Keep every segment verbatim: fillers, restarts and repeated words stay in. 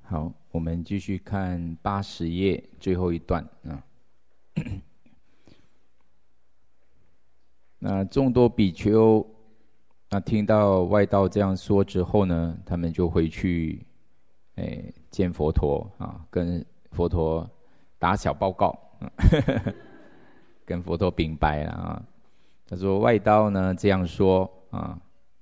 好，我们继续看八十页最后一段啊。那众多比丘，那听到外道这样说之后呢，他们就回去，哎，见佛陀啊，跟佛陀打小报告，跟佛陀禀白了啊。他说外道呢这样说啊。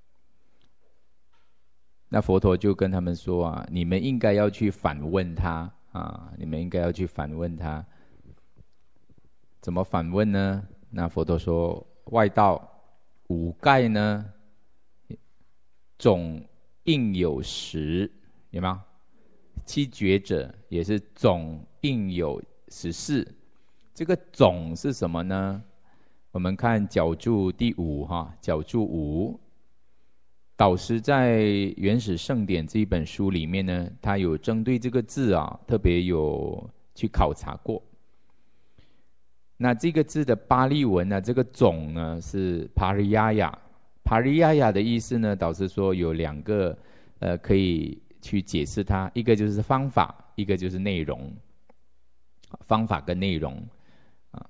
那佛陀就跟他们说啊，你们应该要去反问他啊，你们应该要去反问他。怎么反问呢？那佛陀说，外道五盖呢，总应有十，有没有？七觉者也是总应有十四。这个总是什么呢？我们看角注第五哈，角注五。导师在《原始圣典》这一本书里面呢，他有针对这个字啊，特别有去考察过。那这个字的巴利文呢，这个总呢是 pariyaya。pariyaya 的意思呢，导师说有两个呃可以去解释它，一个就是方法，一个就是内容。方法跟内容啊。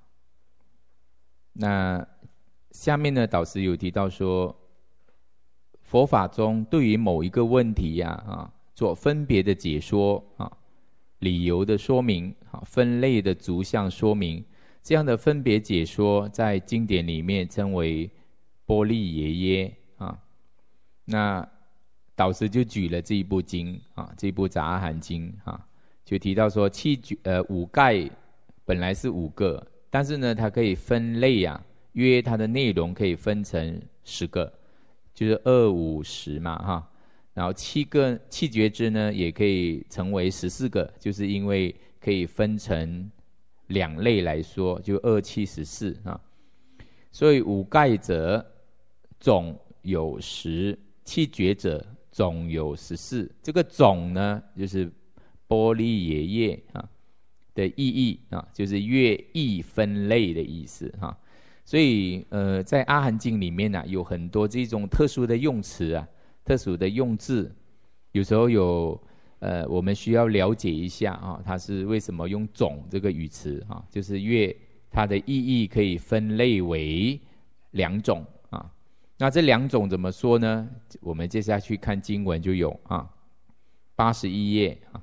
那下面呢，导师有提到说，佛法中对于某一个问题呀 啊, 啊，做分别的解说啊，理由的说明啊，分类的逐项说明，这样的分别解说在经典里面称为波利耶耶啊。那导师就举了这一部经啊，这一部杂阿含经啊，就提到说七呃五盖本来是五个，但是呢，它可以分类啊，约它的内容可以分成十个。就是二五十嘛哈，然后七个七觉支呢也可以成为十四个，就是因为可以分成两类来说，就二七十四啊。所以五盖者总有十，七觉者总有十四。这个总呢，就是波利耶耶啊的意义啊，就是乐意分类的意思哈。所以，呃，在阿含经里面呢、啊，有很多这种特殊的用词啊，特殊的用字，有时候有，呃，我们需要了解一下啊，它是为什么用总这个语词啊，就是乐它的意义可以分类为两种啊。那这两种怎么说呢？我们接下去看经文就有啊，八十一页啊。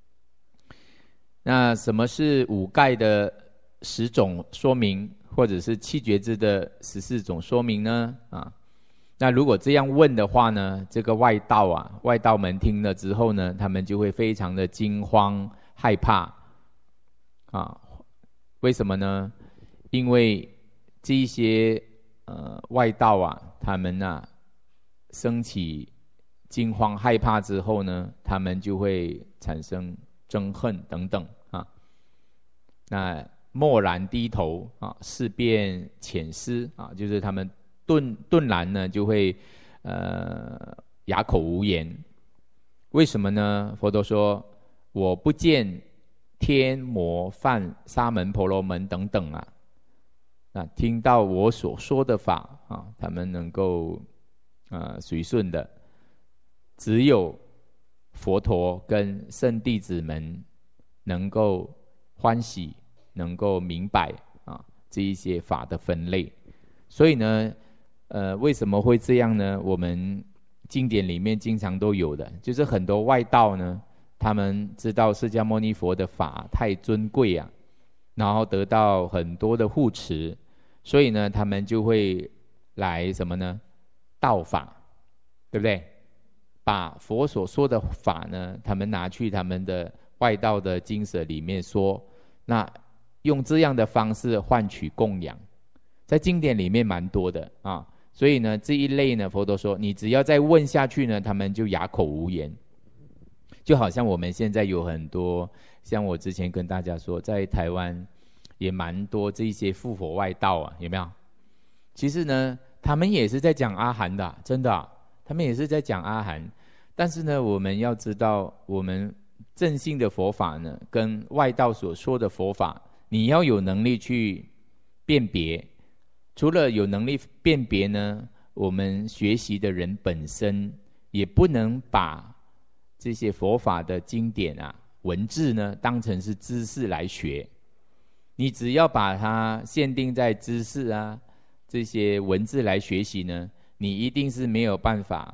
那什么是五盖的十种说明？或者是七觉支的十四种说明呢？啊，那如果这样问的话呢，这个外道啊，外道们听了之后呢，他们就会非常的惊慌害怕啊。为什么呢？因为这些呃外道啊，他们啊升起惊慌害怕之后呢，他们就会产生憎恨等等啊。那默然低头啊，事变浅思啊，就是他们顿顿然呢，就会呃哑口无言。为什么呢？佛陀说：“我不见天魔梵沙门婆罗门等等啊，那听到我所说的法啊，他们能够呃随顺的，只有佛陀跟圣弟子们能够欢喜。”能够明白啊这一些法的分类，所以呢，呃，为什么会这样呢？我们经典里面经常都有的，就是很多外道呢，他们知道释迦牟尼佛的法太尊贵啊，然后得到很多的护持，所以呢，他们就会来什么呢？道法，对不对？把佛所说的法呢，他们拿去他们的外道的经舍里面说，那用这样的方式换取供养，在经典里面蛮多的啊。所以呢，这一类呢，佛陀说，你只要再问下去呢，他们就哑口无言。就好像我们现在有很多，像我之前跟大家说，在台湾也蛮多这些附佛外道啊，有没有？其实呢，他们也是在讲阿含的，真的、啊，他们也是在讲阿含。但是呢，我们要知道，我们正信的佛法呢，跟外道所说的佛法，你要有能力去辨别。除了有能力辨别呢，我们学习的人本身也不能把这些佛法的经典啊、文字呢，当成是知识来学。你只要把它限定在知识啊这些文字来学习呢，你一定是没有办法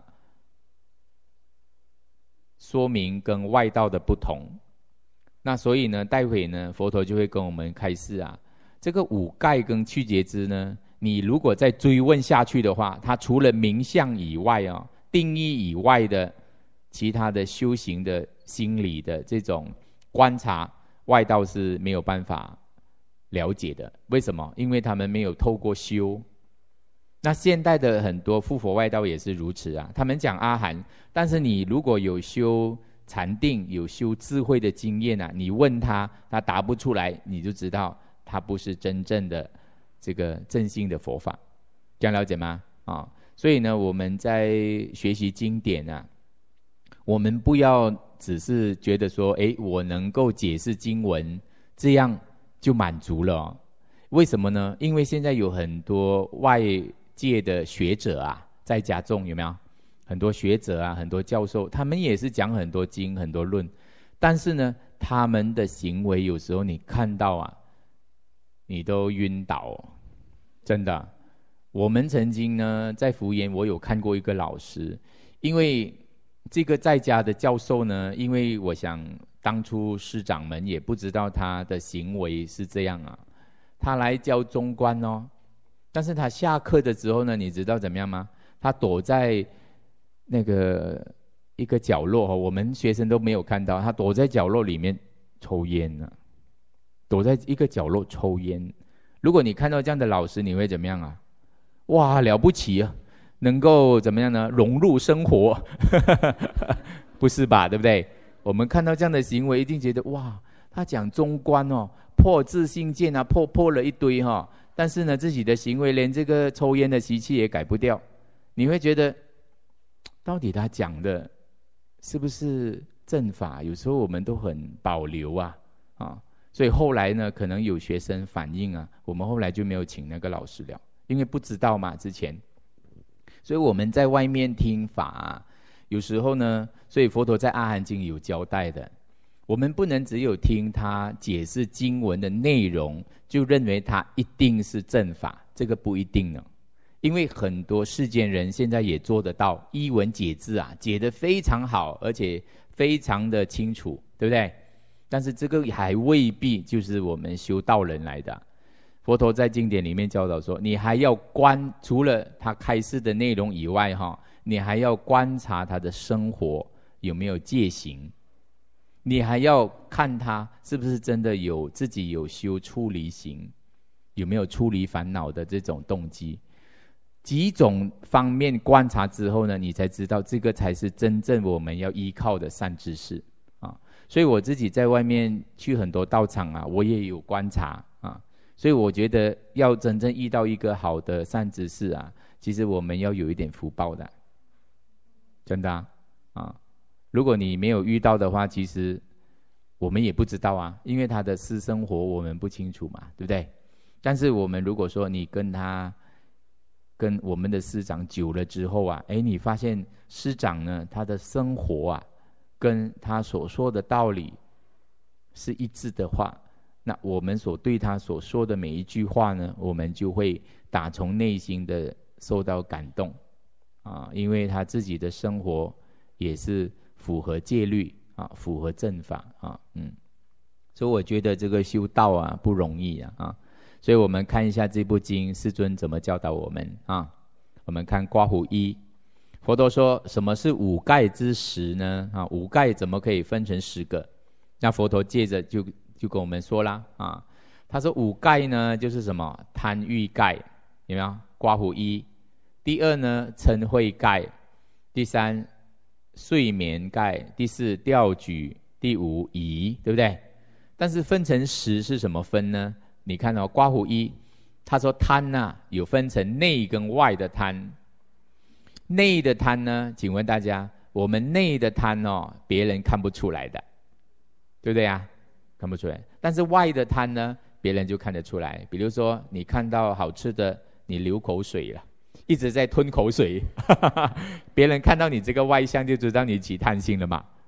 说明跟外道的不同。那所以呢，待会呢，佛陀就会跟我们开示啊，这个五盖跟去觉支呢，你如果再追问下去的话，它除了名相以外啊、哦，定义以外的其他的修行的心理的这种观察，外道是没有办法了解的。为什么？因为他们没有透过修。那现代的很多附佛外道也是如此啊，他们讲阿含，但是你如果有修禅定、有修智慧的经验啊，你问他，他答不出来，你就知道他不是真正的这个正信的佛法。这样了解吗？啊，所以呢，我们在学习经典啊，我们不要只是觉得说，哎，我能够解释经文，这样就满足了哦。为什么呢？因为现在有很多外界的学者啊，在家中有没有很多学者啊，很多教授，他们也是讲很多经、很多论，但是呢，他们的行为有时候你看到啊，你都晕倒，真的。我们曾经呢，在福研，我有看过一个老师，因为这个在家的教授呢，因为我想当初师长们也不知道他的行为是这样啊，他来教中观哦，但是他下课的时候呢，你知道怎么样吗？他躲在那个一个角落，我们学生都没有看到，他躲在角落里面抽烟呢、啊，躲在一个角落抽烟。如果你看到这样的老师，你会怎么样啊？哇，了不起啊！能够怎么样呢？融入生活，不是吧？对不对？我们看到这样的行为，一定觉得哇，他讲中观哦，破自性见啊，破破了一堆哈、哦。但是呢，自己的行为连这个抽烟的习气也改不掉，你会觉得，到底他讲的是不是正法？有时候我们都很保留啊，啊，所以后来呢，可能有学生反映啊，我们后来就没有请那个老师了，因为不知道嘛，之前。所以我们在外面听法、啊，有时候呢，所以佛陀在阿含经有交代的，我们不能只有听他解释经文的内容，就认为他一定是正法，这个不一定呢。因为很多世间人现在也做得到依文解字啊，解得非常好，而且非常的清楚，对不对？但是这个还未必就是我们修道人来的。佛陀在经典里面教导说，你还要观，除了他开示的内容以外哈，你还要观察他的生活有没有戒行，你还要看他是不是真的有自己有修出离行，有没有出离烦恼的这种动机。几种方面观察之后呢，你才知道这个才是真正我们要依靠的善知识啊。所以我自己在外面去很多道场啊，我也有观察啊。所以我觉得要真正遇到一个好的善知识啊，其实我们要有一点福报的，真的 啊, 啊。如果你没有遇到的话，其实我们也不知道啊，因为他的私生活我们不清楚嘛，对不对？但是我们如果说你跟他跟我们的师长久了之后啊，哎，你发现师长呢，他的生活啊，跟他所说的道理是一致的话，那我们所对他所说的每一句话呢，我们就会打从内心的受到感动啊，因为他自己的生活也是符合戒律啊，符合正法啊，嗯，所以我觉得这个修道啊不容易啊啊。所以我们看一下这部经，世尊怎么教导我们啊？我们看刮胡一，佛陀说什么是五盖之十呢？啊，五盖怎么可以分成十个？那佛陀接着就就跟我们说啦啊，他说五盖呢就是什么？贪欲盖，有没有？刮胡一。第二呢，嗔恚盖。第三，睡眠盖。第四，调举。第五，疑，对不对？但是分成十是什么分呢？你看哦，刮胡一，他说贪呐、啊，有分成内跟外的贪。内的贪呢，请问大家，我们内的贪哦，别人看不出来的，对不对啊？看不出来。但是外的贪呢，别人就看得出来。比如说，你看到好吃的，你流口水了，一直在吞口水，别人看到你这个外相就知道你起贪心了嘛，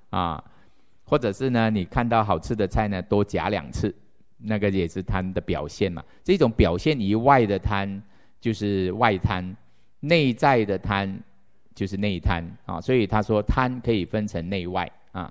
啊，或者是呢，你看到好吃的菜呢，多夹两次，那个也是贪的表现嘛。这种表现以外的贪就是外贪，内在的贪就是内贪啊。所以他说贪可以分成内外啊。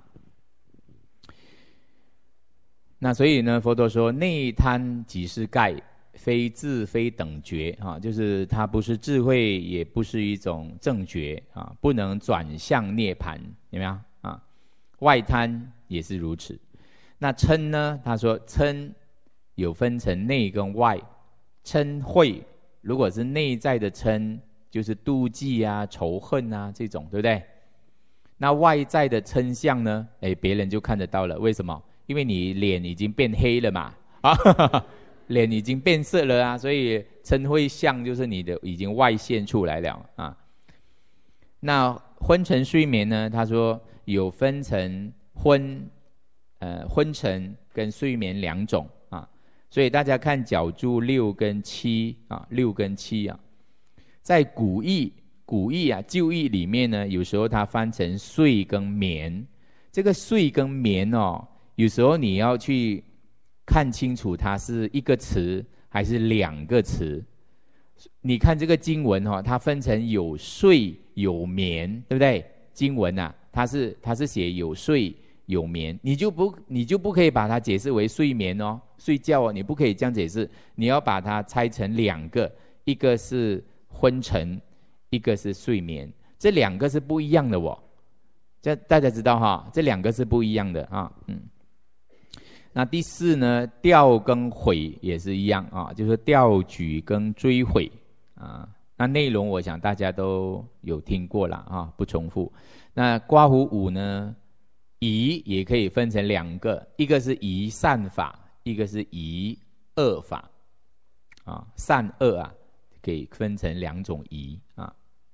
那所以呢，佛陀说内贪即是盖，非智非等觉啊，就是它不是智慧，也不是一种正觉啊，不能转向涅盘，有没有啊？外贪也是如此。那嗔呢？他说嗔有分成内跟外，嗔恚如果是内在的嗔，就是妒忌啊、仇恨啊这种，对不对？那外在的嗔相呢？哎，别人就看得到了，为什么？因为你脸已经变黑了嘛，啊，脸已经变色了啊，所以嗔恚相就是你的已经外现出来了啊。那昏沉睡眠呢？他说有分成昏，呃，昏沉跟睡眠两种啊。所以大家看角注六跟七啊，六跟七啊，在古义古义啊旧义里面呢，有时候它翻成睡跟眠。这个睡跟眠哦，有时候你要去看清楚它是一个词还是两个词。你看这个经文哦，它分成有睡有眠，对不对？经文啊，它是它是写有睡有眠，你就不你就不可以把它解释为睡眠哦，睡觉哦，你不可以这样解释，你要把它拆成两个，一个是昏沉，一个是睡眠，这两个是不一样的哦。这大家知道哈，这两个是不一样的啊，嗯。那第四呢，调跟毁也是一样啊，就是调举跟追悔啊。那内容我想大家都有听过了啊，不重复。那刮胡五呢，疑也可以分成两个，一个是疑善法，一个是疑恶法啊。善恶啊，可以分成两种疑啊。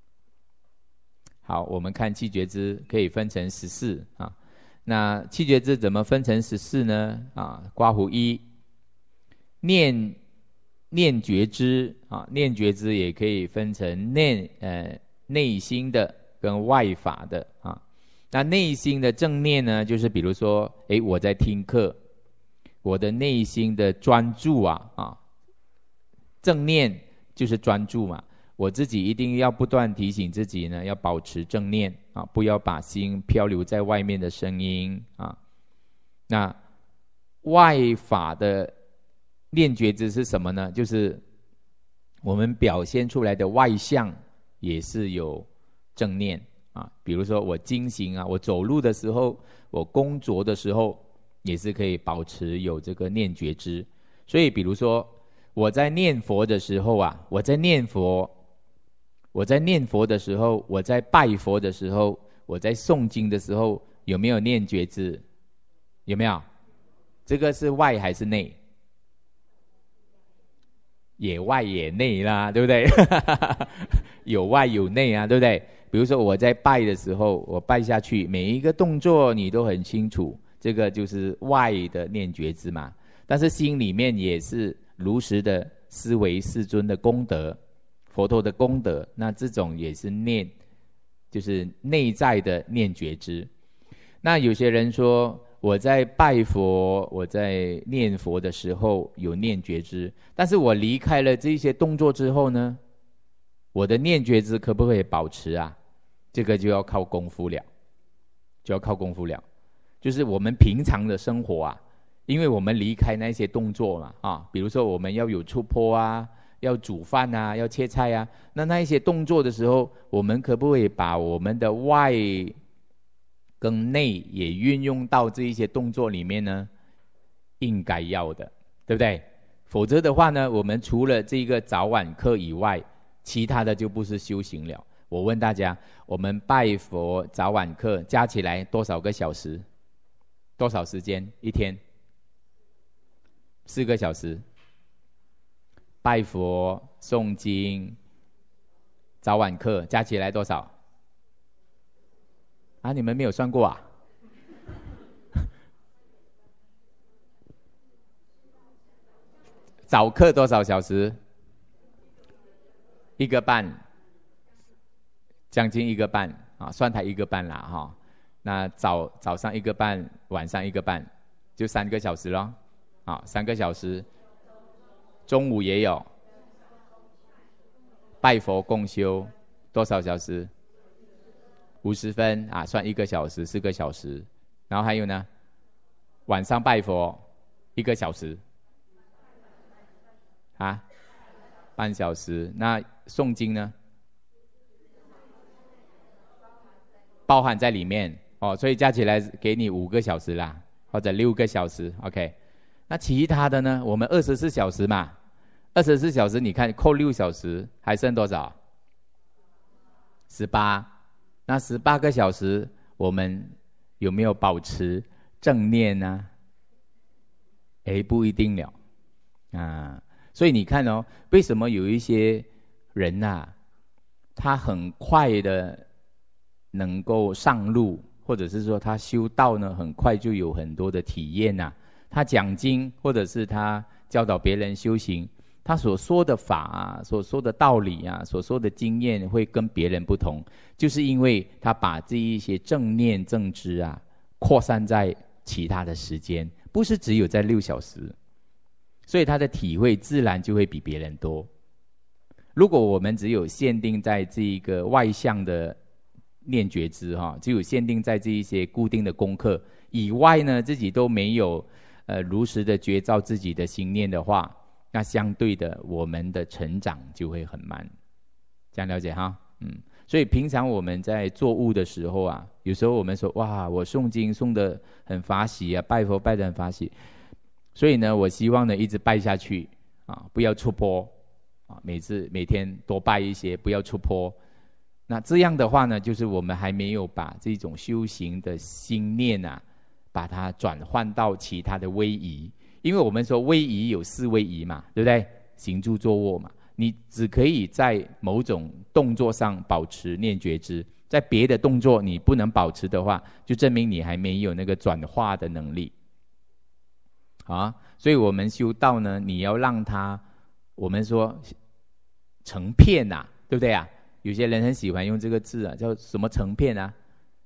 好，我们看七觉支可以分成十四啊。那七觉支怎么分成十四呢？啊，刮胡一，念念觉支啊，念觉支也可以分成内呃内心的跟外法的啊。那内心的正念呢，就是比如说，哎，我在听课，我的内心的专注啊啊，正念就是专注嘛。我自己一定要不断提醒自己呢，要保持正念啊，不要把心漂流在外面的声音啊。那外法的念觉支是什么呢？就是我们表现出来的外相也是有正念啊。比如说我经行啊，我走路的时候，我工作的时候，也是可以保持有这个念觉支。所以比如说我在念佛的时候啊，我在念佛。我在念佛的时候，我在拜佛的时候，我在诵经的时候，有没有念觉支？有没有？这个是外还是内？也外也内啦，对不对？有外有内啊，对不对？比如说我在拜的时候，我拜下去，每一个动作你都很清楚，这个就是外的念觉支嘛。但是心里面也是如实的思维世尊的功德。佛陀的功德，那这种也是念，就是内在的念觉支。那有些人说，我在拜佛，我在念佛的时候有念觉支，但是我离开了这些动作之后呢，我的念觉支可不可以保持啊？这个就要靠功夫了，就要靠功夫了。就是我们平常的生活啊，因为我们离开那些动作嘛，啊，比如说我们要有出坡啊。要煮饭啊，要切菜啊，那那一些动作的时候，我们可不可以把我们的外跟内也运用到这一些动作里面呢？应该要的，对不对？否则的话呢，我们除了这个早晚课以外，其他的就不是修行了。我问大家，我们拜佛早晚课加起来多少个小时？多少时间？一天？四个小时。拜佛、诵经、早晚课加起来多少？啊，你们没有算过啊？早课多少小时？一个半，将近一个半啊，算它一个半啦哈。 那早早上一个半，晚上一个半，就三个小时咯。啊，三个小时。中午也有。拜佛共修多少小时？五十分啊，算一个小时，四个小时。然后还有呢，晚上拜佛一个小时。啊，半小时。那诵经呢？包含在里面哦，所以加起来给你五个小时啦，或者六个小时 ，OK。那其他的呢？我们二十四小时嘛，二十四小时你看扣六小时，还剩多少？十八。那十八个小时，我们有没有保持正念呢？哎，不一定了啊。所以你看哦，为什么有一些人啊，他很快的能够上路，或者是说他修道呢，很快就有很多的体验呐、啊。他讲经，或者是他教导别人修行，他所说的法啊，所说的道理啊，所说的经验会跟别人不同，就是因为他把这一些正念正知啊，扩散在其他的时间，不是只有在六小时。所以他的体会自然就会比别人多。如果我们只有限定在这一个外向的念觉知哈，只有限定在这一些固定的功课以外呢，自己都没有呃如实的觉照自己的心念的话，那相对的我们的成长就会很慢。这样了解哈？嗯，所以平常我们在做悟的时候啊，有时候我们说哇，我诵经诵得很法喜啊，拜佛拜得很法喜。所以呢，我希望呢一直拜下去啊，不要出坡啊，每次每天多拜一些，不要出坡。那这样的话呢，就是我们还没有把这种修行的心念啊，把它转换到其他的威仪。因为我们说威仪有四威仪嘛，对不对？行住坐卧嘛，你只可以在某种动作上保持念觉知，在别的动作你不能保持的话，就证明你还没有那个转化的能力。啊，所以我们修道呢，你要让它，我们说成片呐、啊，对不对啊？有些人很喜欢用这个字啊，叫什么成片啊？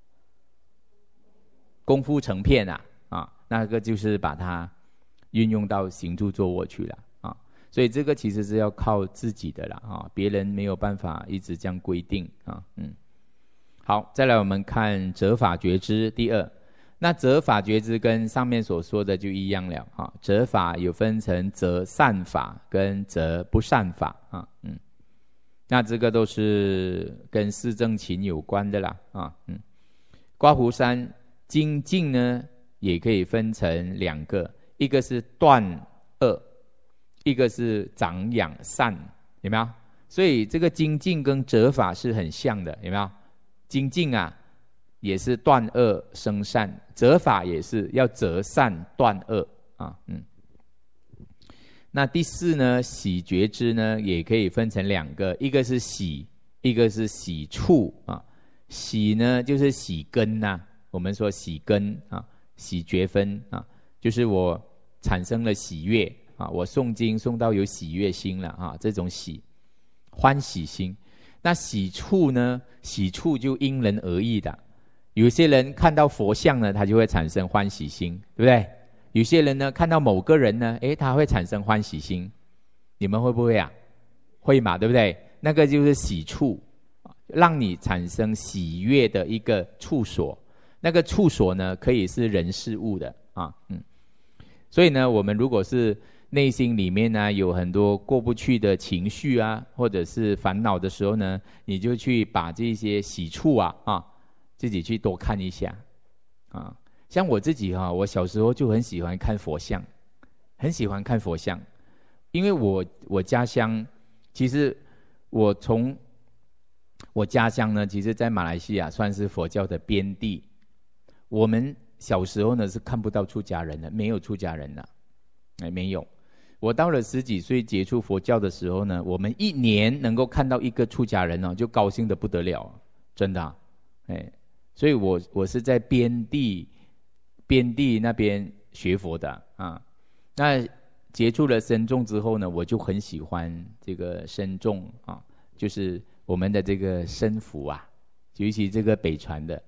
功夫成片啊，啊，那个就是把它运用到行住坐卧去了啊。所以这个其实是要靠自己的啦啊，别人没有办法一直这样规定啊。嗯，好，再来我们看折法觉知第二。那折法觉知跟上面所说的就一样了啊。折法有分成折善法跟折不善法啊，嗯，那这个都是跟四正勤有关的啦啊，嗯。刮胡山精进呢，也可以分成两个，一个是断恶，一个是长养善，有没有？所以这个精进跟折法是很像的，有没有？精进啊，也是断恶生善，折法也是要折善断恶啊，嗯。那第四呢，喜觉知呢，也可以分成两个，一个是喜，一个是喜处啊。喜呢，就是喜根呐、啊，我们说喜根啊，喜觉分啊，就是我产生了喜悦啊，我诵经诵到有喜悦心了啊，这种喜，欢喜心。那喜处呢，喜处就因人而异的。有些人看到佛像呢，他就会产生欢喜心，对不对？有些人呢，看到某个人呢，诶，他会产生欢喜心。你们会不会啊？会嘛，对不对？那个就是喜处，让你产生喜悦的一个处所。那个处所呢，可以是人事物的啊，嗯。所以呢，我们如果是内心里面呢有很多过不去的情绪啊，或者是烦恼的时候呢，你就去把这些喜处啊啊。自己去多看一下，啊，像我自己哈、啊，我小时候就很喜欢看佛像，很喜欢看佛像，因为我我家乡，其实我从我家乡呢，其实在马来西亚算是佛教的边地，我们小时候呢是看不到出家人的，没有出家人的，哎，没有。我到了十几岁接触佛教的时候呢，我们一年能够看到一个出家人哦，就高兴得不得了，真的、啊，哎。所以我我是在边地边地那边学佛的啊。那接触了僧众之后呢，我就很喜欢这个僧众啊，就是我们的这个僧服啊，尤其这个北传的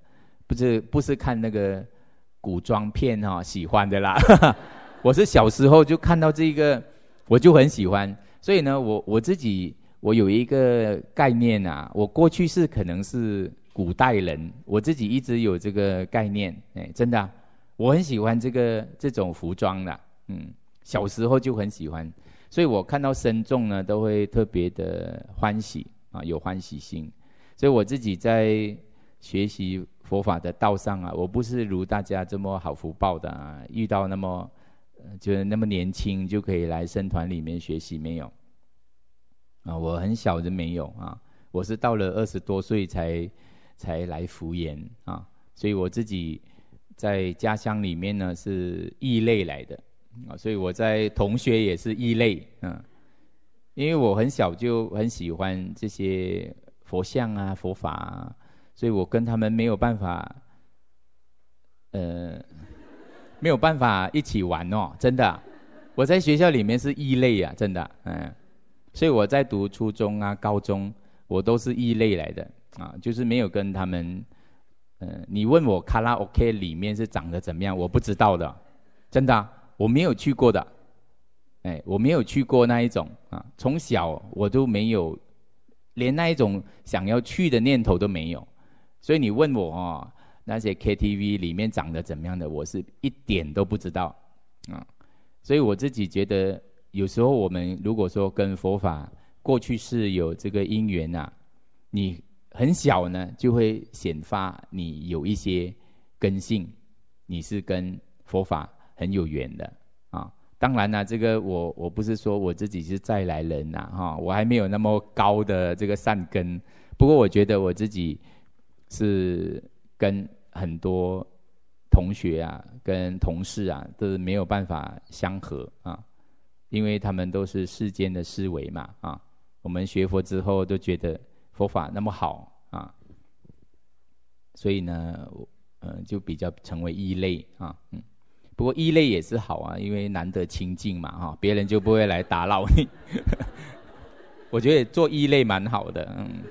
不是不是看那个古装片哈、哦、喜欢的啦，我是小时候就看到这个，我就很喜欢。所以呢，我我自己我有一个概念啊，我过去是可能是古代人，我自己一直有这个概念，哎，真的、啊，我很喜欢这个这种服装的，嗯，小时候就很喜欢，所以我看到僧众呢都会特别的欢喜啊，有欢喜心。所以我自己在学习佛法的道上啊，我不是如大家这么好福报的啊，遇到那么呃就是那么年轻就可以来僧团里面学习，没有啊，我很小就没有啊，我是到了二十多岁才才来福研啊，所以我自己在家乡里面呢是异类来的啊，所以我在同学也是异类，嗯，因为我很小就很喜欢这些佛像啊、佛法啊，所以我跟他们没有办法，呃，没有办法一起玩哦，真的、啊，我在学校里面是异类啊，真的、啊，嗯，所以我在读初中啊、高中，我都是异类来的啊，就是没有跟他们，呃，你问我卡拉 OK 里面是长得怎么样，我不知道的，真的、啊，我没有去过的，哎，我没有去过那一种啊，从小我都没有。连那一种想要去的念头都没有，所以你问我哦，那些 K T V 里面长得怎么样的，我是一点都不知道啊。所以我自己觉得，有时候我们如果说跟佛法过去是有这个因缘啊，你很小呢就会显发你有一些根性，你是跟佛法很有缘的啊。当然啦，这个我我不是说我自己是再来人呐、啊，哈，我还没有那么高的这个善根。不过我觉得我自己是跟很多同学啊、跟同事啊，都是没有办法相合啊，因为他们都是世间的思维嘛，啊，我们学佛之后都觉得佛法那么好啊，所以呢，呃，就比较成为异类啊，嗯。不过异类也是好啊，因为难得清净嘛，哈，别人就不会来打扰你。我觉得做异类蛮好的，嗯。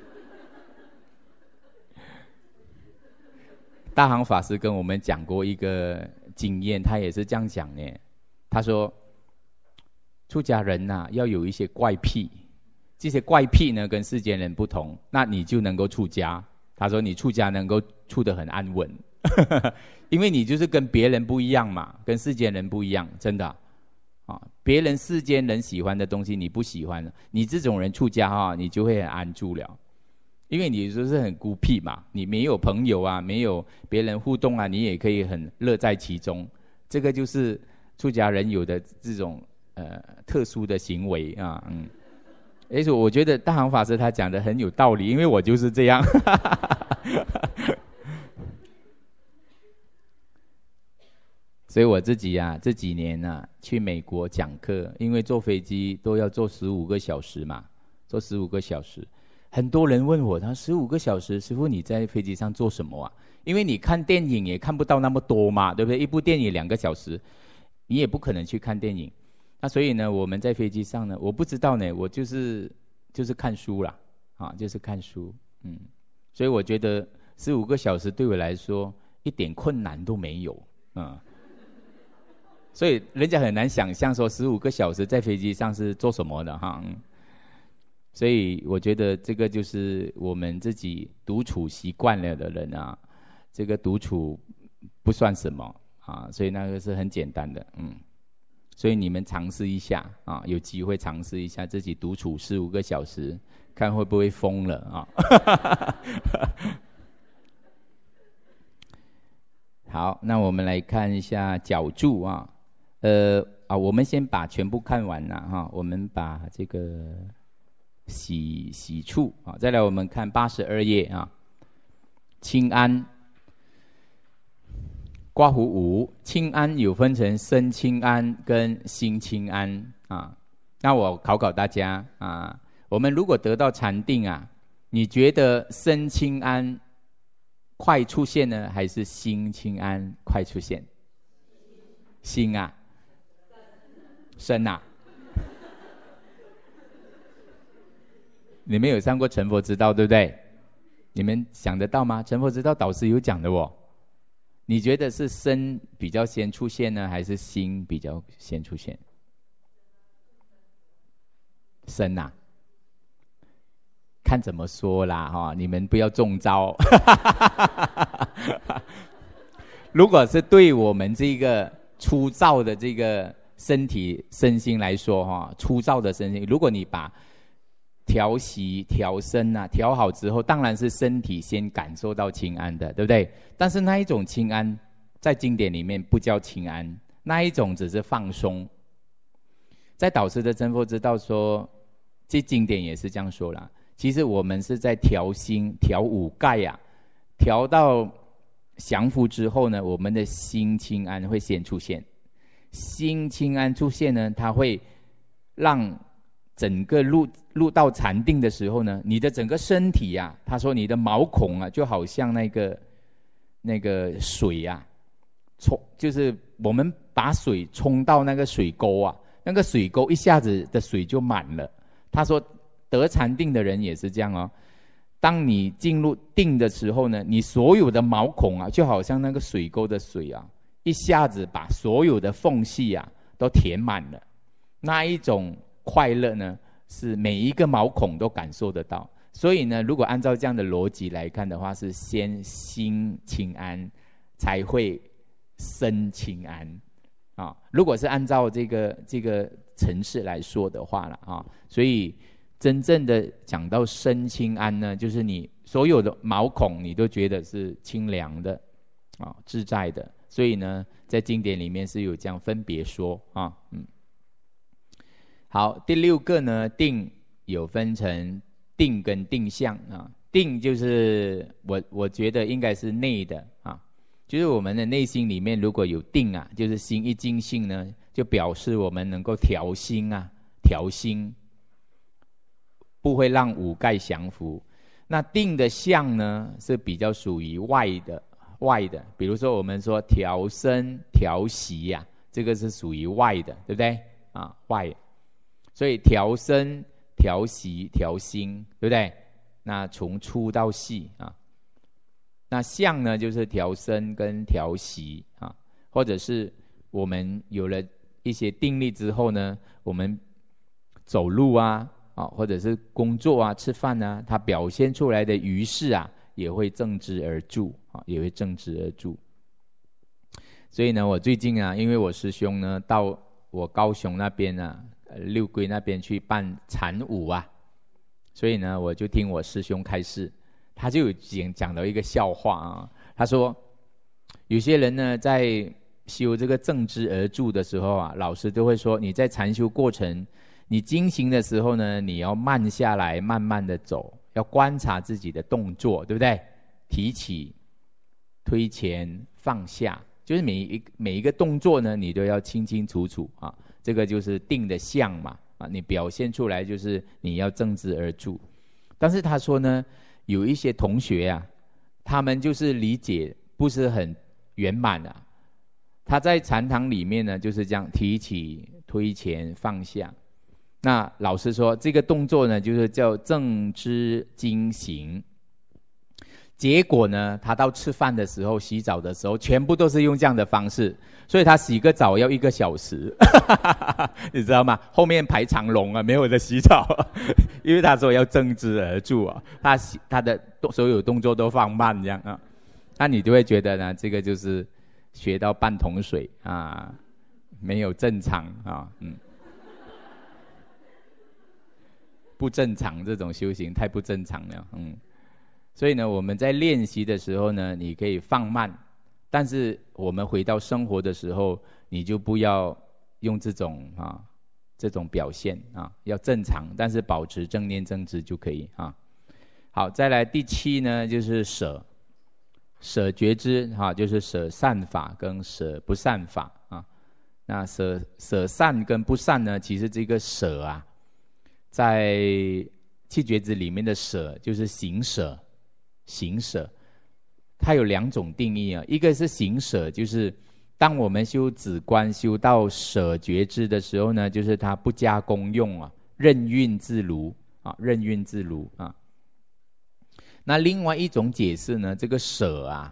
大行法师跟我们讲过一个经验，他也是这样讲呢。他说，出家人呐、啊、要有一些怪癖，这些怪癖呢跟世间人不同，那你就能够出家。他说你出家能够处得很安稳。因为你就是跟别人不一样嘛，跟世间人不一样，真的啊！别人世间人喜欢的东西你不喜欢，你这种人出家哈、啊，你就会很安住了，因为你就是很孤僻嘛，你没有朋友啊，没有别人互动啊，你也可以很乐在其中。这个就是出家人有的这种呃特殊的行为啊，嗯。而且我觉得大行法师他讲的很有道理，因为我就是这样。所以我自己啊，这几年啊，去美国讲课，因为坐飞机都要坐十五个小时嘛，坐十五个小时，很多人问我，他十五个小时，师父你在飞机上做什么啊？因为你看电影也看不到那么多嘛，对不对？一部电影两个小时，你也不可能去看电影。那所以呢，我们在飞机上呢，我不知道呢，我就是就是看书啦，啊，就是看书，嗯。所以我觉得十五个小时对我来说一点困难都没有，嗯。所以人家很难想象说十五个小时在飞机上是做什么的哈，所以我觉得这个就是我们自己独处习惯了的人啊，这个独处不算什么啊，所以那个是很简单的，嗯，所以你们尝试一下啊，有机会尝试一下自己独处十五个小时，看会不会疯了啊。好，那我们来看一下脚注啊。呃啊，我们先把全部看完了哈，我们把这个喜喜处啊，再来我们看八十二页啊，清安，刮胡五，清安有分成身清安跟心清安啊。那我考考大家啊，我们如果得到禅定啊，你觉得身清安快出现呢，还是心清安快出现？心啊。身啊，你们有上过成佛之道对不对？你们想得到吗？成佛之道导师有讲的哦， 你觉得是身比较先出现呢，还是心比较先出现？身啊，看怎么说啦哈，你们不要中招。如果是对我们这个粗糙的这个身体身心来说哈，粗糙的身心，如果你把调息调身啊调好之后，当然是身体先感受到清安的，对不对？但是那一种清安在经典里面不叫清安，那一种只是放松。在导师的真佛之道说，这经典也是这样说啦，其实我们是在调心调五盖啊，调到降伏之后呢，我们的心清安会先出现。心清安出现呢，它会让整个入入到禅定的时候呢，你的整个身体啊，他说你的毛孔啊，就好像那个那个水啊，冲就是我们把水冲到那个水沟啊，那个水沟一下子的水就满了。他说得禅定的人也是这样哦。当你进入定的时候呢，你所有的毛孔啊，就好像那个水沟的水啊，一下子把所有的缝隙啊都填满了。那一种快乐呢，是每一个毛孔都感受得到。所以呢，如果按照这样的逻辑来看的话，是先心清安，才会身清安啊。如果是按照这个这个程式来说的话了啊，所以真正的讲到身清安呢，就是你所有的毛孔你都觉得是清凉的啊，自在的。所以呢，在经典里面是有这样分别说啊，嗯。好，第六个呢，定有分成定跟定向啊。定就是我我觉得应该是内的啊，就是我们的内心里面如果有定啊，就是心一尽性呢，就表示我们能够调心啊，调心，不会让五盖降伏。那定的相呢，是比较属于外的外的，比如说我们说调身调息呀、啊，这个是属于外的，对不对啊？外。所以调身、调息、调心，对不对？那从粗到细啊。那相呢，就是调身跟调息啊，或者是我们有了一些定力之后呢，我们走路啊，啊，或者是工作啊、吃饭啊，它表现出来的于是啊，也会正直而住啊，也会正直而住。所以呢，我最近啊，因为我师兄呢，到我高雄那边啊。六龟那边去办禅舞啊，所以呢，我就听我师兄开示，他就有讲讲到一个笑话啊。他说，有些人呢在修这个正知而住的时候啊，老师都会说，你在禅修过程，你进行的时候呢，你要慢下来，慢慢的走，要观察自己的动作，对不对？提起、推前、放下，就是每一每一个动作呢，你都要清清楚楚啊。这个就是定的相嘛，啊，你表现出来就是你要正直而住。但是他说呢，有一些同学啊，他们就是理解不是很圆满啊。他在禅堂里面呢，就是这样提起、推前、放下。那老师说，这个动作呢，就是叫正知精行。结果呢，他到吃饭的时候、洗澡的时候，全部都是用这样的方式，所以他洗个澡要一个小时，你知道吗？后面排长龙啊，没有人洗澡，因为他说要正知而住啊，他他的所有动作都放慢这样啊，那你就会觉得呢，这个就是学到半桶水啊，没有正常啊，嗯，不正常，这种修行太不正常了，嗯。所以呢，我们在练习的时候呢，你可以放慢，但是我们回到生活的时候，你就不要用这种啊这种表现啊，要正常，但是保持正念正知就可以啊。好，再来第七呢，就是舍，舍觉知哈、啊，就是舍善法跟舍不善法啊。那舍舍善跟不善呢，其实这个舍啊，在七觉支里面的舍就是行舍。行舍，它有两种定义啊，一个是行舍，就是当我们修止观修到舍觉知的时候呢，就是它不加功用啊，任运自如啊，任运自如啊。那另外一种解释呢，这个舍啊，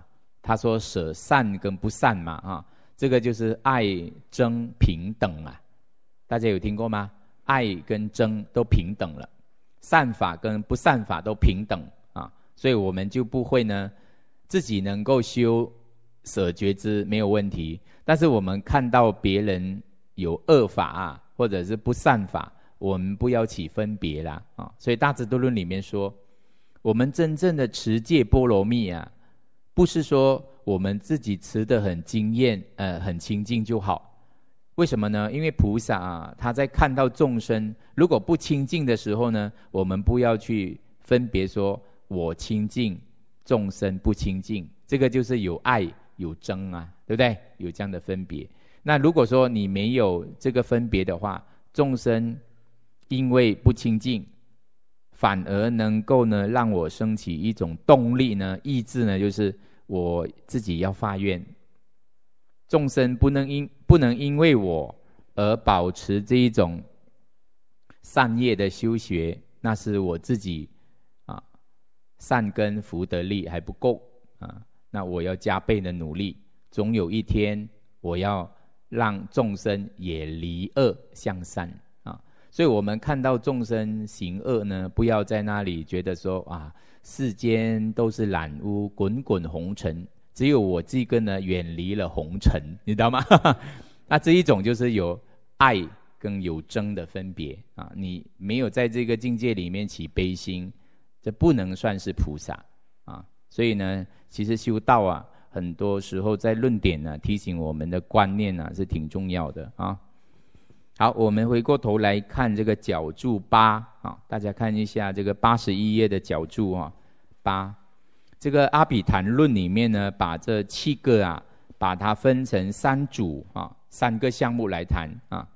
他说舍善跟不善嘛啊，这个就是爱憎平等啊，大家有听过吗？爱跟憎都平等了，善法跟不善法都平等啊，所以我们就不会呢自己能够修舍觉知没有问题，但是我们看到别人有恶法啊，或者是不善法，我们不要起分别啦啊。所以大智度论里面说，我们真正的持戒波罗蜜啊，不是说我们自己持得很经验呃很清净就好。为什么呢？因为菩萨啊，他在看到众生如果不清净的时候呢，我们不要去分别说我清净众生不清净，这个就是有爱有憎啊，对不对？有这样的分别。那如果说你没有这个分别的话，众生因为不清净，反而能够呢让我升起一种动力呢，意志呢，就是我自己要发愿，众生不能因不能因为我而保持这一种善业的修学，那是我自己啊善根福德力还不够啊，那我要加倍的努力，总有一天我要让众生也离恶向善啊。所以我们看到众生行恶呢，不要在那里觉得说啊，世间都是染污滚滚红尘，只有我这个呢远离了红尘，你知道吗？那这一种就是有爱跟有憎的分别啊，你没有在这个境界里面起悲心，这不能算是菩萨啊。所以呢，其实修道啊，很多时候在论点呢、啊、提醒我们的观念啊是挺重要的啊。好，我们回过头来看这个角注八啊，大家看一下这个八十一页的角注啊八，这个阿毗昙论里面呢，把这七个啊，把它分成三组啊，三个项目来谈啊。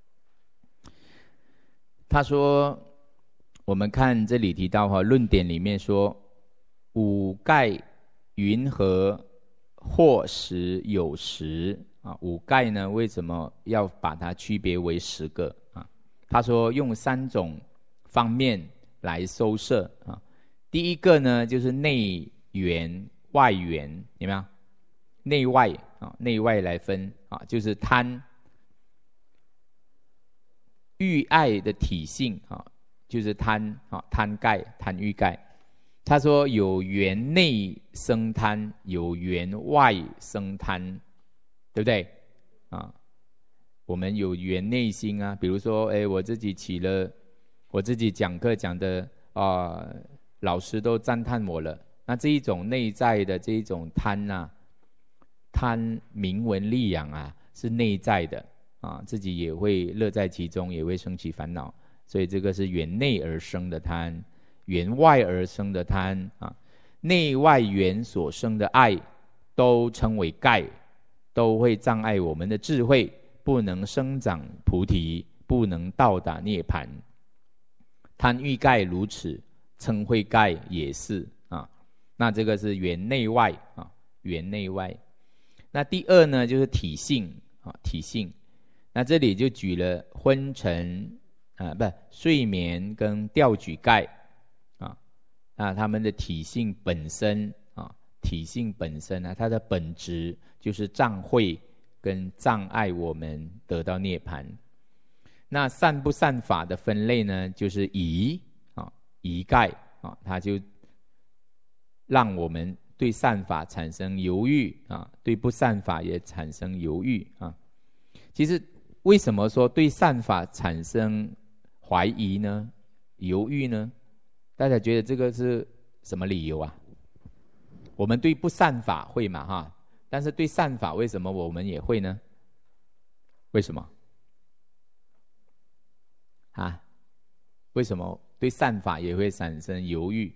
他说，我们看这里提到哈、啊，论点里面说，五盖云何或实有实啊？五盖呢，为什么要把它区别为十个啊？他说用三种方面来收摄啊。第一个呢，就是内缘外缘，有没有？内外啊，内外来分啊，就是贪欲爱的体性啊，就是贪啊，贪盖、贪欲盖。他说有缘内生贪，有缘外生贪，对不对啊？我们有缘内心啊，比如说，哎，我自己起了，我自己讲课讲的啊、呃，老师都赞叹我了。那这一种内在的这一种贪啊，贪名闻利养啊，是内在的啊，自己也会乐在其中，也会生起烦恼，所以这个是缘内而生的贪。缘外而生的贪啊，内外缘所生的爱，都称为盖，都会障碍我们的智慧，不能生长菩提，不能到达涅槃。贪欲盖如此，嗔恚盖也是啊。那这个是缘内外啊，缘内外。那第二呢，就是体性啊，体性。那这里就举了昏沉啊，不，睡眠跟调举盖。啊，他们的体性本身啊，体性本身啊，它的本质就是障慧跟障碍我们得到涅槃。那善不善法的分类呢，就是疑啊，疑盖啊，它就让我们对善法产生犹豫啊，对不善法也产生犹豫啊。其实为什么说对善法产生怀疑呢？犹豫呢？大家觉得这个是什么理由啊？我们对不善法会嘛哈，但是对善法为什么我们也会呢？为什么？啊？为什么对善法也会产生犹豫？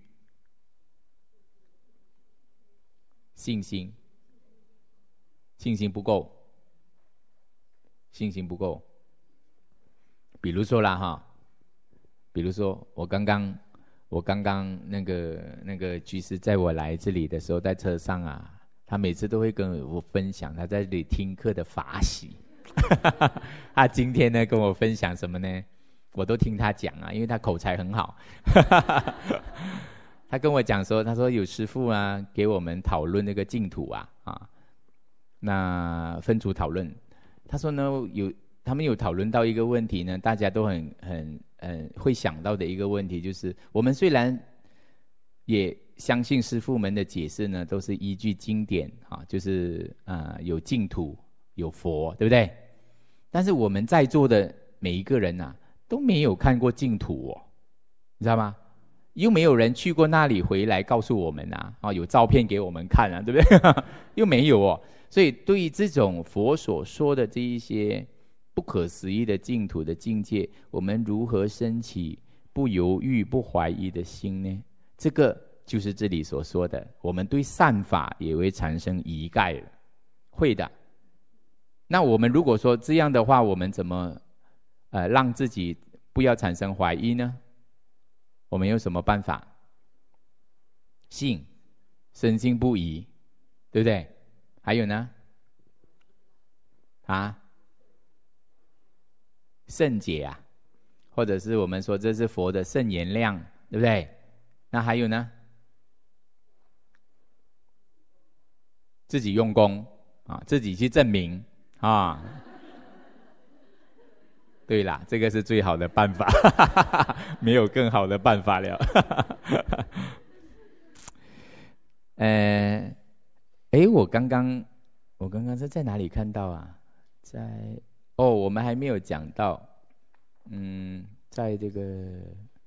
信心，信心不够，信心不够。比如说啦哈，比如说我刚刚。我刚刚那个那个居士在我来这里的时候，在车上啊，他每次都会跟我分享他在这里听课的法喜。他今天呢跟我分享什么呢？我都听他讲啊，因为他口才很好。 他跟我讲说，他说有师父啊给我们讨论那个净土啊啊，那分组讨论，他说呢有他们有讨论到一个问题呢，大家都很很很会想到的一个问题，就是我们虽然也相信师父们的解释呢，都是依据经典啊，就是啊、呃、有净土有佛，对不对？但是我们在座的每一个人啊，都没有看过净土哦，你知道吗？又没有人去过那里回来告诉我们啊，啊有照片给我们看啊，对不对？又没有哦，所以对于这种佛所说的这一些不可思议的净土的境界，我们如何升起不犹豫不怀疑的心呢？这个就是这里所说的，我们对善法也会产生疑概了，会的。那我们如果说这样的话，我们怎么呃让自己不要产生怀疑呢？我们有什么办法？信，深信不疑，对不对？还有呢？啊，圣解啊，或者是我们说这是佛的圣言量，对不对？那还有呢？自己用功啊，自己去证明啊。对啦，这个是最好的办法，没有更好的办法了。呃，哎，我刚刚我刚刚是在哪里看到啊？在哦，我们还没有讲到，嗯，在这个。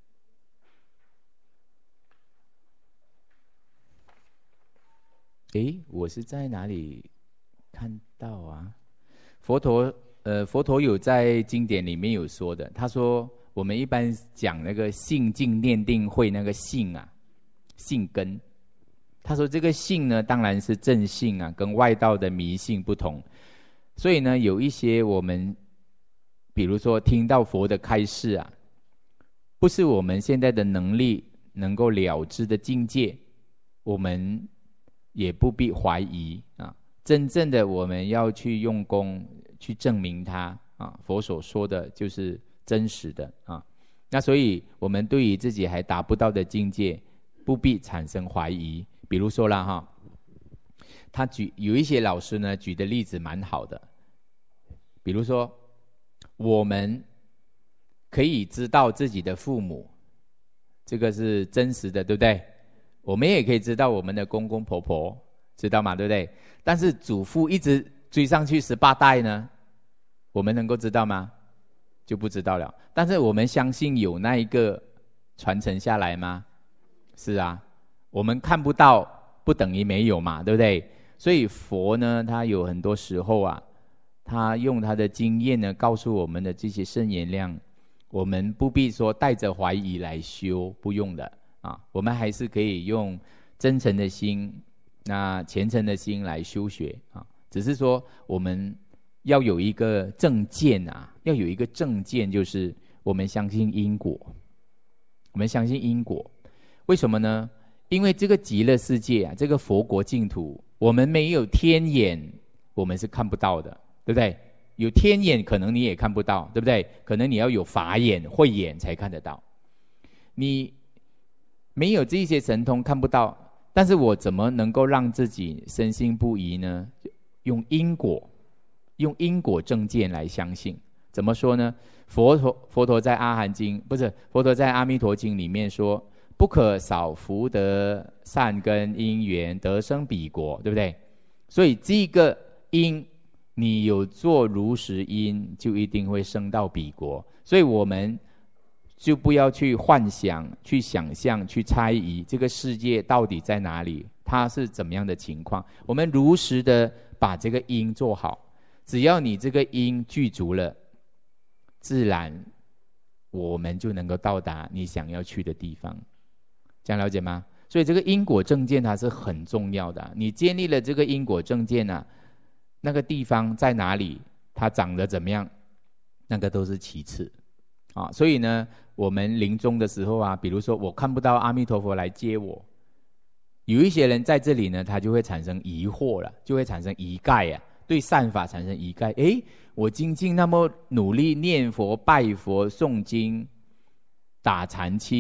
诶，我是在哪里看到啊？佛陀，呃，佛陀有在经典里面有说的，他说我们一般讲那个信净念定慧那个信啊，信根，他说这个信呢，当然是正信啊，跟外道的迷信不同，所以呢，有一些我们，比如说听到佛的开示啊，不是我们现在的能力能够了知的境界，我们也不必怀疑啊，真正的我们要去用功去证明它啊，佛所说的就是真实的啊。那所以我们对于自己还达不到的境界，不必产生怀疑。比如说啦哈，他举有一些老师呢举的例子蛮好的，比如说我们可以知道自己的父母，这个是真实的，对不对？我们也可以知道我们的公公婆婆，知道吗？对不对？但是祖父一直追上去十八代呢，我们能够知道吗？就不知道了。但是我们相信有那一个传承下来吗？是啊，我们看不到不等于没有嘛，对不对？所以佛呢，他有很多时候啊，他用他的经验呢，告诉我们的这些圣言量，我们不必说带着怀疑来修，不用的。啊，我们还是可以用真诚的心，那虔诚的心来修学啊。只是说我们要有一个正见啊，要有一个正见，就是我们相信因果。我们相信因果，为什么呢？因为这个极乐世界啊，这个佛国净土，我们没有天眼，我们是看不到的，对不对？有天眼可能你也看不到，对不对？可能你要有法眼、慧眼才看得到。你没有这些神通看不到，但是我怎么能够让自己深信不疑呢？用因果，用因果正见来相信。怎么说呢？佛陀佛陀在阿含经，不是佛陀在阿弥陀经里面说，不可少福德善根因缘得生彼国，对不对？所以这个因，你有做如实因，就一定会升到彼国。所以我们就不要去幻想、去想象、去猜疑这个世界到底在哪里，它是怎么样的情况。我们如实的把这个因做好，只要你这个因具足了，自然我们就能够到达你想要去的地方。这样了解吗？所以这个因果正见它是很重要的。你建立了这个因果正见啊，那个地方在哪里，它长得怎么样，那个都是其次。啊，所以呢，我们临终的时候啊，比如说我看不到阿弥陀佛来接我，有一些人在这里呢，他就会产生疑惑了，就会产生疑概啊，对善法产生疑概。诶，我精进那么努力念佛、拜佛、诵经、打禅七，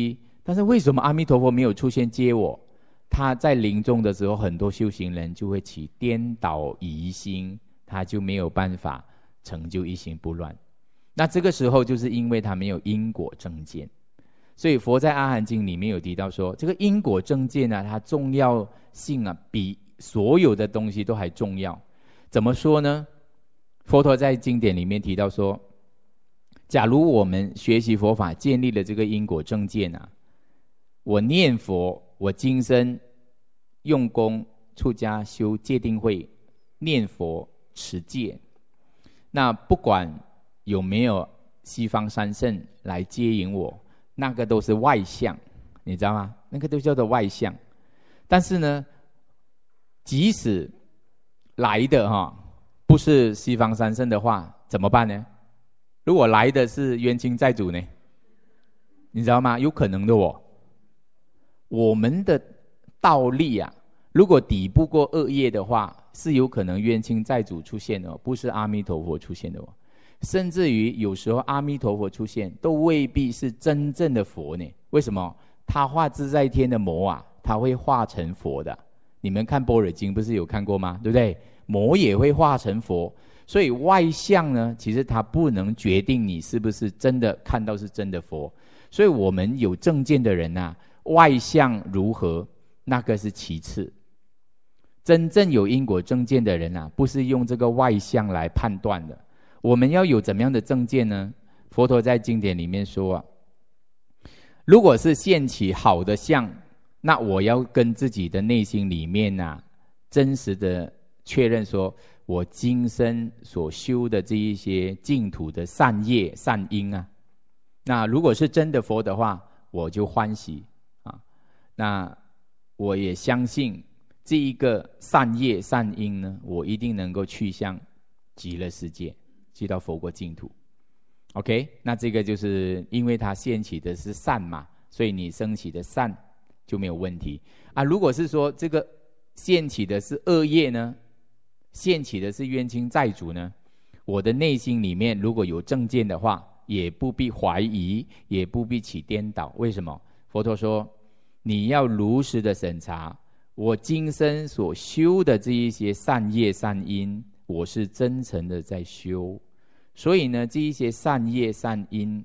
但是为什么阿弥陀佛没有出现接我？他在临终的时候，很多修行人就会起颠倒疑心，他就没有办法成就一心不乱。那这个时候就是因为他没有因果正见。所以佛在阿含经里面有提到说，这个因果正见啊，它重要性啊，比所有的东西都还重要。怎么说呢？佛陀在经典里面提到说，假如我们学习佛法建立了这个因果正见啊，我念佛，我今生用功出家修戒定慧，念佛持戒，那不管有没有西方三圣来接引我，那个都是外相，你知道吗？那个都叫做外相。但是呢，即使来的哈不是西方三圣的话，怎么办呢？如果来的是冤亲债主呢？你知道吗？有可能的哦。我们的道力啊，如果抵不过恶业的话，是有可能冤亲债主出现的哦，不是阿弥陀佛出现的哦。甚至于有时候阿弥陀佛出现，都未必是真正的佛呢。为什么？他化自在天的魔啊，他会化成佛的。你们看般若经不是有看过吗？对不对？魔也会化成佛。所以外相呢，其实它不能决定你是不是真的看到是真的佛。所以我们有正见的人啊，外相如何，那个是其次。真正有因果正见的人啊，不是用这个外相来判断的。我们要有怎么样的正见呢？佛陀在经典里面说啊，如果是现起好的相，那我要跟自己的内心里面啊，真实的确认说，我今生所修的这一些净土的善业善因啊，那如果是真的佛的话，我就欢喜啊。那我也相信这一个善业善因呢，我一定能够去向极乐世界，去到佛国净土。OK， 那这个就是因为它现起的是善嘛，所以你升起的善就没有问题啊。如果是说这个现起的是恶业呢，现起的是冤亲债主呢，我的内心里面如果有正见的话，也不必怀疑，也不必起颠倒。为什么？佛陀说，你要如实的审查我今生所修的这一些善业善因，我是真诚的在修。所以呢，这一些善业善因，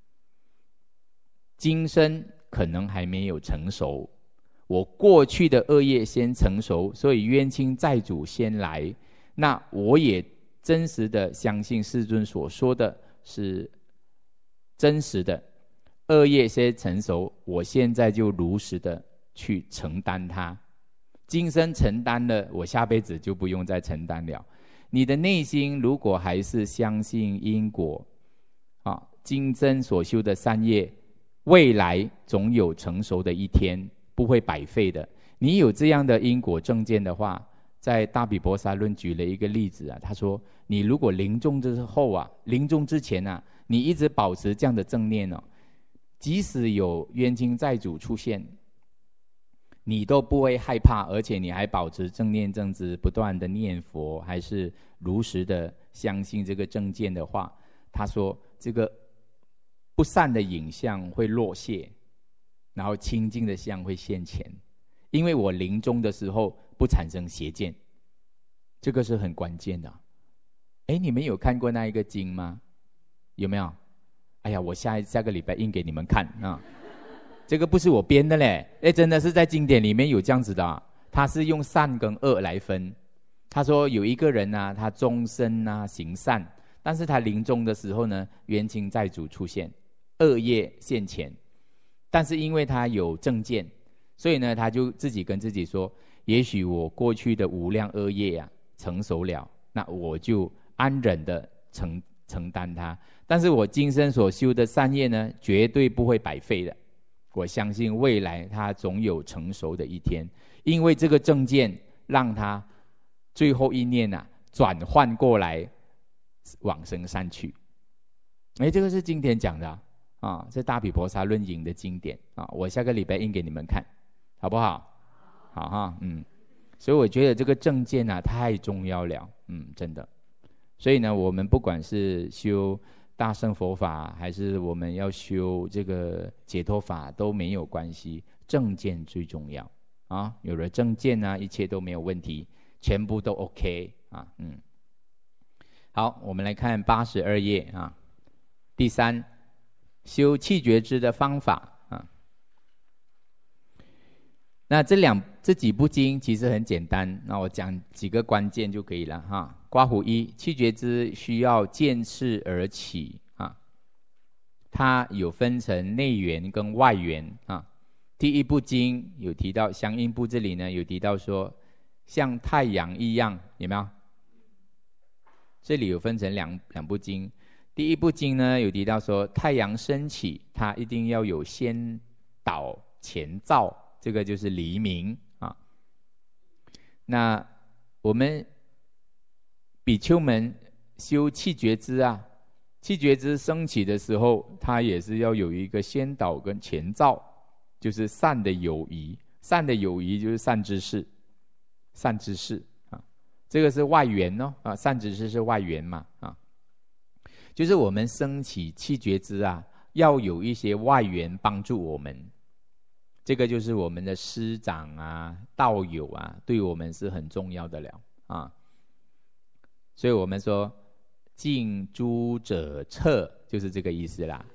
今生可能还没有成熟，我过去的恶业先成熟，所以冤亲债主先来。那我也真实的相信世尊所说的是真实的，恶业先成熟，我现在就如实的去承担它。今生承担了，我下辈子就不用再承担了。你的内心如果还是相信因果啊，今生所修的善业，未来总有成熟的一天，不会白费的。你有这样的因果正见的话，在大毗婆沙论举了一个例子啊，他说，你如果临终之后啊，临终之前啊，你一直保持这样的正念哦，即使有冤亲债主出现，你都不会害怕，而且你还保持正念正知，不断的念佛，还是如实的相信这个正见的话，他说这个不善的影像会落谢，然后清净的相会现前，因为我临终的时候不产生邪见，这个是很关键的。哎，你们有看过那一个经吗？有没有？哎呀，我下下个礼拜印给你们看啊。这个不是我编的嘞，哎，真的是在经典里面有这样子的啊。他是用善跟恶来分。他说有一个人啊，他终身啊行善，但是他临终的时候呢，冤亲债主出现，恶业现前，但是因为他有正见，所以呢，他就自己跟自己说，也许我过去的无量恶业啊成熟了，那我就安忍的承承担它。但是我今生所修的善业呢，绝对不会白费的。我相信未来他总有成熟的一天，因为这个正见让他最后一念啊转换过来往生善趣。哎，这个是经典讲的啊，啊是大毗婆沙论引的经典啊，我下个礼拜印给你们看，好不好？好哈，嗯，所以我觉得这个正见啊太重要了，嗯，真的。所以呢，我们不管是修大乘佛法，还是我们要修这个解脱法都没有关系，正见最重要啊！有了正见啊，一切都没有问题，全部都 OK 啊。嗯，好，我们来看八十二页啊，第三，修气觉支的方法啊。那这两这几部经其实很简单，那我讲几个关键就可以了哈。刮胡一，气觉支需要见次而起啊，它有分成内缘跟外缘啊。第一部经有提到，相应部这里呢有提到说，像太阳一样，有没有？这里有分成两两部经。第一部经呢有提到说，太阳升起，它一定要有先导前照。这个就是黎明啊。那我们比丘们修气觉支啊，气觉支升起的时候，它也是要有一个先导跟前照，就是善的有谊，善的有谊就是善知识，善知识啊，这个是外缘哦啊，善知识是外缘嘛啊，就是我们升起气觉支啊，要有一些外缘帮助我们。这个就是我们的师长啊、道友啊，对我们是很重要的了啊。所以我们说近朱者赤，就是这个意思啦。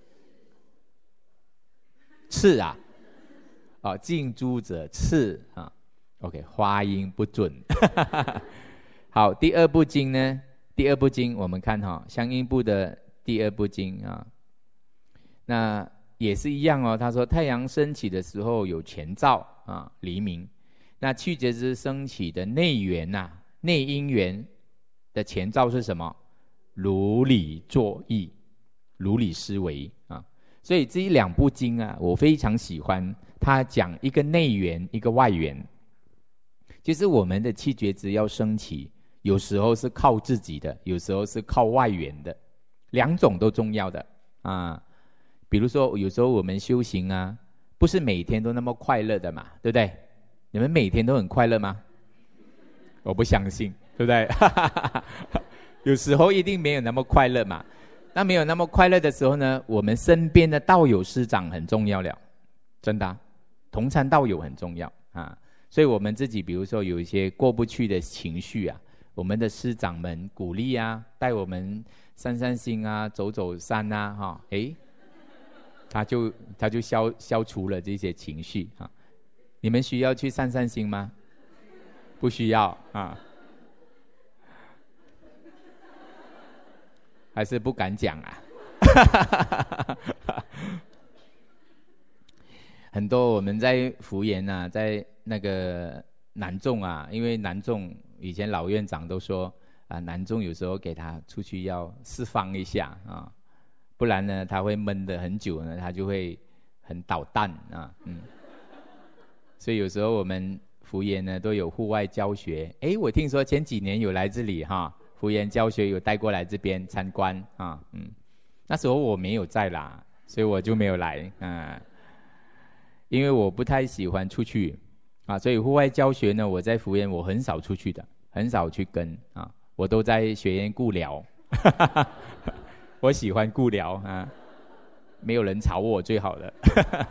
赤啊，哦，近朱者赤啊。OK， 发音不准。好，第二部经呢？第二部经我们看哈、哦，相应部的第二部经啊，那。也是一样哦，他说太阳升起的时候有前照啊，黎明。那气觉支升起的内缘呐、啊，内因缘的前照是什么？如理作意，如理思维啊。所以这两部经啊，我非常喜欢。他讲一个内缘，一个外缘。就是我们的气觉支要升起，有时候是靠自己的，有时候是靠外缘的，两种都重要的啊。比如说，有时候我们修行啊，不是每天都那么快乐的嘛，对不对？你们每天都很快乐吗？我不相信，对不对？有时候一定没有那么快乐嘛。那没有那么快乐的时候呢，我们身边的道友师长很重要了，真的、啊，同参道友很重要啊。所以我们自己，比如说有一些过不去的情绪啊，我们的师长们鼓励啊，带我们散散心啊，走走山啊，哈、哦，诶。他就他就消消除了这些情绪啊。你们需要去散散心吗？不需要啊，还是不敢讲啊？很多我们在福岩啊，在那个南众啊，因为南众以前老院长都说啊，南众有时候给他出去要释放一下啊。不然呢，他会闷得很久呢，他就会很捣蛋啊，嗯。所以有时候我们福研呢都有户外教学，哎，我听说前几年有来这里哈，福研教学有带过来这边参观啊，嗯。那时候我没有在啦，所以我就没有来啊，因为我不太喜欢出去啊，所以户外教学呢，我在福研我很少出去的，很少去跟啊，我都在学院顾寮。我喜欢顾寮啊，没有人吵我最好了。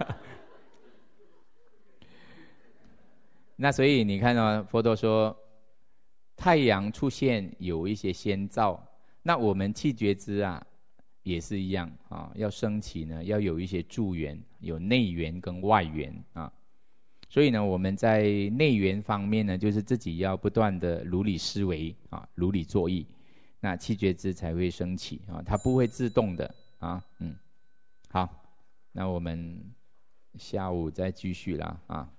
那所以你看哦，佛陀说，太阳出现有一些先兆，那我们气觉支啊也是一样啊，要升起呢，要有一些助缘，有内缘跟外缘啊。所以呢，我们在内缘方面呢，就是自己要不断的如理思维啊，如理作意。那气觉支才会升起啊，它不会自动的啊，嗯，好，那我们下午再继续啦啊。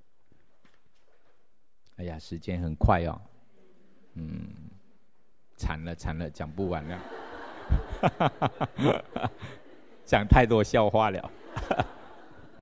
哎呀，时间很快哦，嗯，惨了惨了，讲不完了，讲太多笑话了。